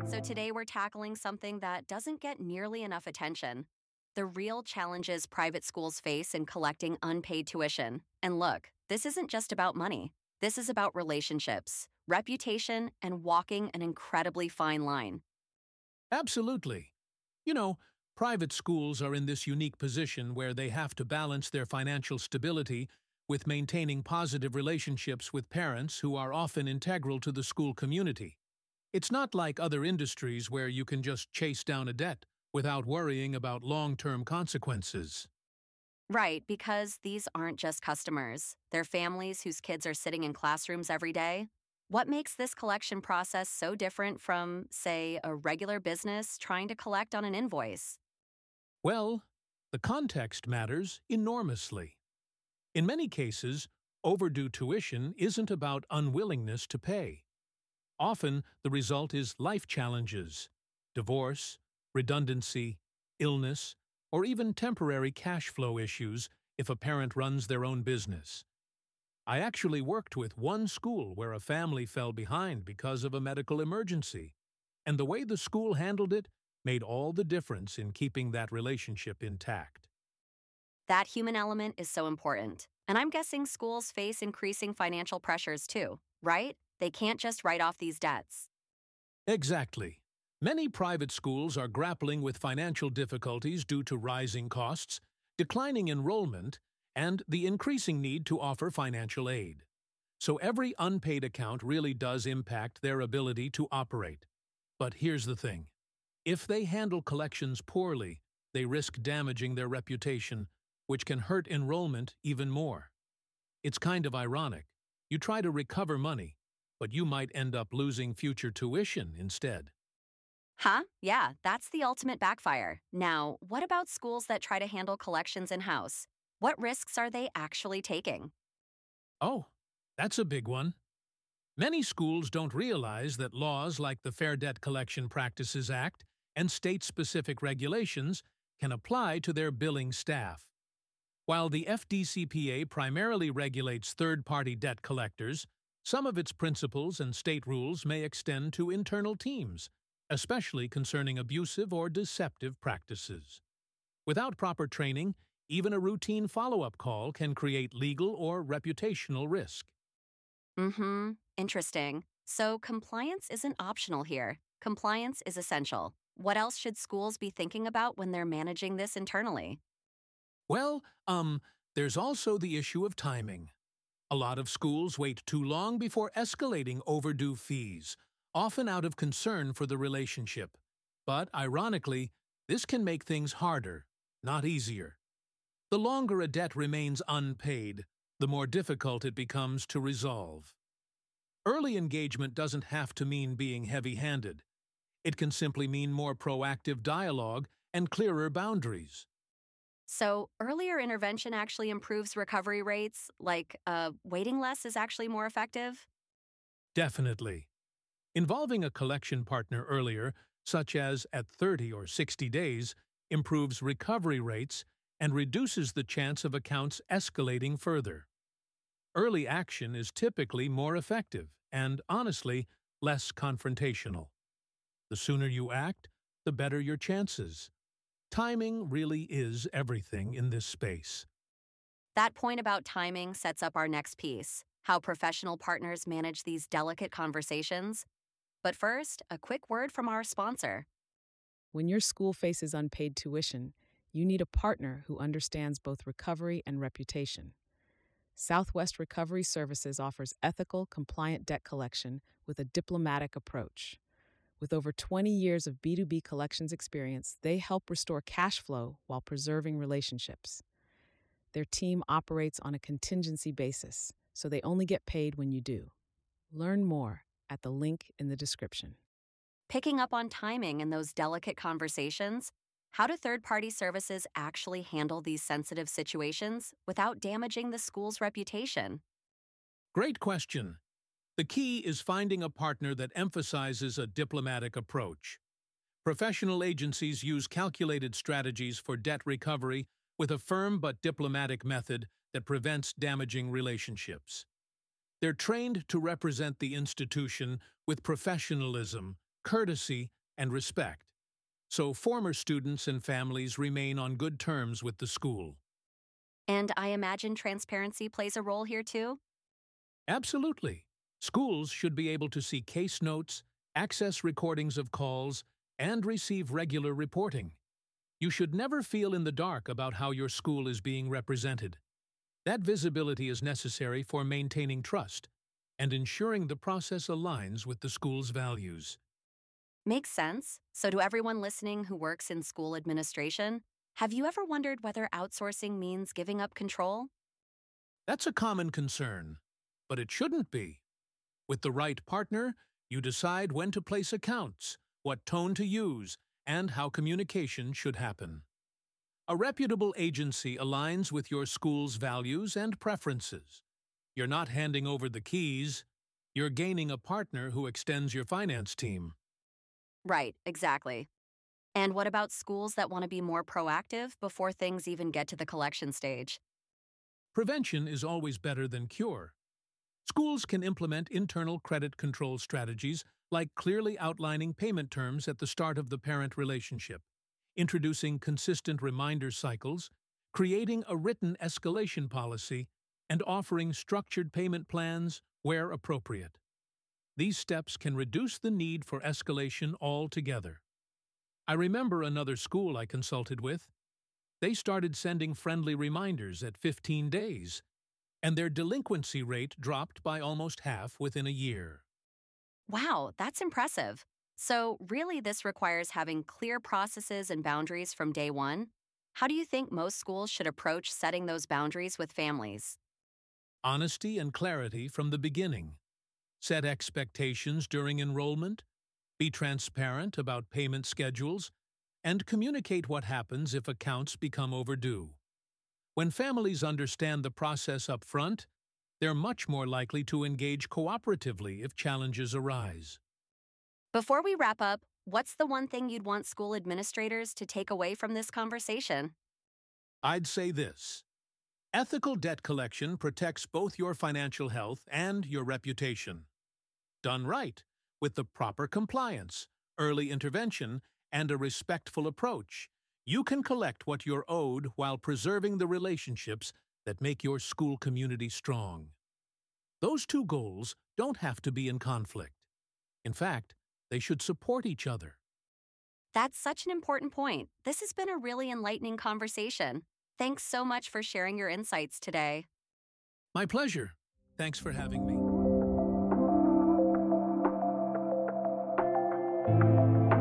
So today we're tackling something that doesn't get nearly enough attention: the real challenges private schools face in collecting unpaid tuition. And look, this isn't just about money. This is about relationships, reputation, and walking an incredibly fine line. Absolutely. You know, private schools are in this unique position where they have to balance their financial stability with maintaining positive relationships with parents who are often integral to the school community. It's not like other industries where you can just chase down a debt without worrying about long-term consequences. Right, because these aren't just customers. They're families whose kids are sitting in classrooms every day. What makes this collection process so different from, say, a regular business trying to collect on an invoice? Well, the context matters enormously. In many cases, overdue tuition isn't about unwillingness to pay. Often, the result is life challenges: divorce, redundancy, illness, or even temporary cash flow issues if a parent runs their own business. I actually worked with one school where a family fell behind because of a medical emergency, and the way the school handled it made all the difference in keeping that relationship intact. That human element is so important. And I'm guessing schools face increasing financial pressures too, right? They can't just write off these debts. Exactly. Many private schools are grappling with financial difficulties due to rising costs, declining enrollment, and the increasing need to offer financial aid. So every unpaid account really does impact their ability to operate. But here's the thing: if they handle collections poorly, they risk damaging their reputation, which can hurt enrollment even more. It's kind of ironic. You try to recover money, but you might end up losing future tuition instead. Huh? Yeah, that's the ultimate backfire. Now, what about schools that try to handle collections in-house? What risks are they actually taking? Oh, that's a big one. Many schools don't realize that laws like the Fair Debt Collection Practices Act and state-specific regulations can apply to their billing staff. While the FDCPA primarily regulates third-party debt collectors, some of its principles and state rules may extend to internal teams, especially concerning abusive or deceptive practices. Without proper training, even a routine follow-up call can create legal or reputational risk. Interesting. So compliance isn't optional here. Compliance is essential. What else should schools be thinking about when they're managing this internally? Well, there's also the issue of timing. A lot of schools wait too long before escalating overdue fees, often out of concern for the relationship. But, ironically, this can make things harder, not easier. The longer a debt remains unpaid, the more difficult it becomes to resolve. Early engagement doesn't have to mean being heavy-handed. It can simply mean more proactive dialogue and clearer boundaries. So, earlier intervention actually improves recovery rates, like waiting less is actually more effective? Definitely. Involving a collection partner earlier, such as at 30 or 60 days, improves recovery rates and reduces the chance of accounts escalating further. Early action is typically more effective and, honestly, less confrontational. The sooner you act, the better your chances. Timing really is everything in this space. That point about timing sets up our next piece: how professional partners manage these delicate conversations. But first, a quick word from our sponsor. When your school faces unpaid tuition, you need a partner who understands both recovery and reputation. Southwest Recovery Services offers ethical, compliant debt collection with a diplomatic approach. With over 20 years of B2B collections experience, they help restore cash flow while preserving relationships. Their team operates on a contingency basis, so they only get paid when you do. Learn more at the link in the description. Picking up on timing in those delicate conversations, how do third-party services actually handle these sensitive situations without damaging the school's reputation? Great question. The key is finding a partner that emphasizes a diplomatic approach. Professional agencies use calculated strategies for debt recovery with a firm but diplomatic method that prevents damaging relationships. They're trained to represent the institution with professionalism, courtesy, and respect, so former students and families remain on good terms with the school. And I imagine transparency plays a role here too? Absolutely. Schools should be able to see case notes, access recordings of calls, and receive regular reporting. You should never feel in the dark about how your school is being represented. That visibility is necessary for maintaining trust and ensuring the process aligns with the school's values. Makes sense. So, to everyone listening who works in school administration, have you ever wondered whether outsourcing means giving up control? That's a common concern, but it shouldn't be. With the right partner, you decide when to place accounts, what tone to use, and how communication should happen. A reputable agency aligns with your school's values and preferences. You're not handing over the keys, you're gaining a partner who extends your finance team. Right, exactly. And what about schools that want to be more proactive before things even get to the collection stage? Prevention is always better than cure. Schools can implement internal credit control strategies like clearly outlining payment terms at the start of the parent relationship, introducing consistent reminder cycles, creating a written escalation policy, and offering structured payment plans where appropriate. These steps can reduce the need for escalation altogether. I remember another school I consulted with. They started sending friendly reminders at 15 days, and their delinquency rate dropped by almost half within a year. Wow, that's impressive. So, really, this requires having clear processes and boundaries from day one? How do you think most schools should approach setting those boundaries with families? Honesty and clarity from the beginning. Set expectations during enrollment, be transparent about payment schedules, and communicate what happens if accounts become overdue. When families understand the process up front, they're much more likely to engage cooperatively if challenges arise. Before we wrap up, what's the one thing you'd want school administrators to take away from this conversation? I'd say this: ethical debt collection protects both your financial health and your reputation. Done right, with the proper compliance, early intervention, and a respectful approach, you can collect what you're owed while preserving the relationships that make your school community strong. Those two goals don't have to be in conflict. In fact, they should support each other. That's such an important point. This has been a really enlightening conversation. Thanks so much for sharing your insights today. My pleasure. Thanks for having me.